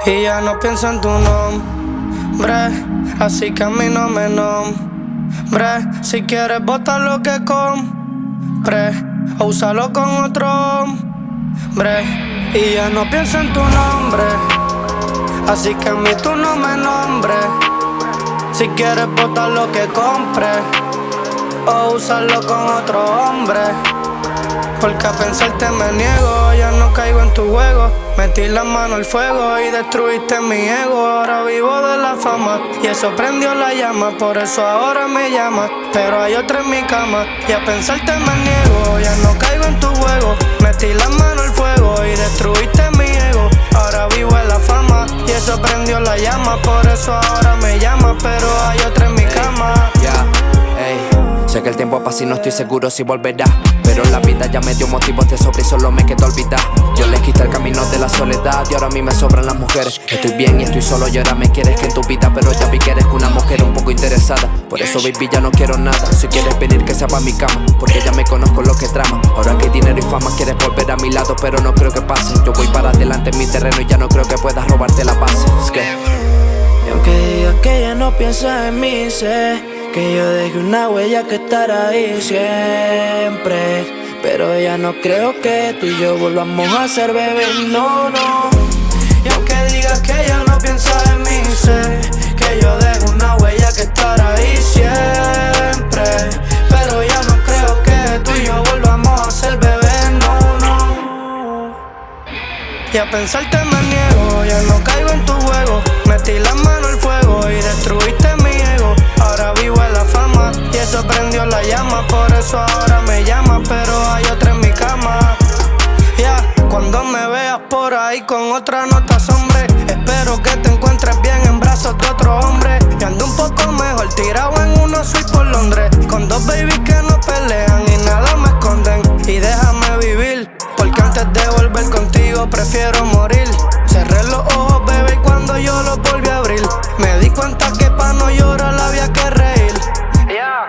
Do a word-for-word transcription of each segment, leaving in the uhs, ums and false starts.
Y ya no pienso en tu nombre, así que a mí no me nombre. Si quieres botar lo que compré o úsalo con otro hombre. Y ya no pienso en tu nombre, así que a mí tú no me nombres. Si quieres botar lo que compré o usarlo con otro hombre, porque a pensarte me niego. Ya no caigo en tu juego. Metí la mano al fuego y destruiste mi ego. Ahora vivo de la fama y eso prendió la llama. Por eso ahora me llamas, pero hay otra en mi cama. Y a pensarte me niego. Ya no caigo en tu juego. Metí la mano al fuego y destruiste mi ego. Ahora vivo en la fama y eso prendió la llama. Por eso ahora me llamas, pero hay otra en mi cama. Yeah, ey. Sé que el tiempo pasa y no estoy seguro si volverá, pero la vida ya me dio motivos de sobra y solo me quedó olvidar. Yo les quité el camino de la soledad y ahora a mí me sobran las mujeres. Estoy bien y estoy solo y ahora me quieres que en tu vida, pero ya vi que eres una mujer un poco interesada. Por eso baby ya no quiero nada. Si quieres venir que sea pa' mi cama, porque ya me conozco lo que trama. Ahora que hay dinero y fama quieres volver a mi lado, pero no creo que pase. Yo voy para adelante en mi terreno y ya no creo que puedas robarte la base. Es que y aunque digas que ya no piensas en mí, sé que yo dejé una huella que estará ahí siempre. Pero ya no creo que tú y yo volvamos a ser bebés, no, no. Y aunque digas que ya no piensas en mí, sé que yo dejo una huella que estará ahí siempre. Pero ya no creo que tú y yo volvamos a ser bebés, no, no. Y a pensarte me niego. Ya no caigo en tu juego. Metí la mano al fuego y destruiste mi ego. Ahora vivo en la fama y eso prendió la llama. Por eso ahora me llamas, pero hay otra en mi cama. Ya, yeah. Cuando me veas por ahí con otra nota hombre, espero que te encuentres bien en brazos de otro hombre. Y ando un poco mejor tirado en una suite por Londres, con dos babies que no pelean y nada me esconden. Y déjame vivir, porque antes de volver contigo prefiero morir. Cerré los ojos, bebé, y cuando yo los volví a abrir me di cuenta que pa' no llorar había que reír. Yeah.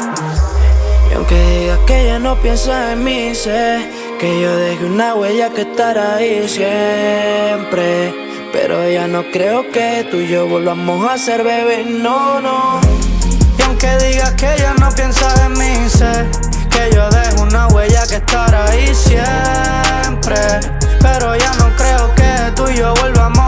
Y aunque digas que ya no piensas en mí, sé que yo dejé una huella que estará ahí siempre. Pero ya no creo que tú y yo volvamos a ser bebés, no, no. Y aunque digas que ya no piensas en mí, sé que yo dejo una huella que estará ahí siempre. Pero ya no creo que tú y yo volvamos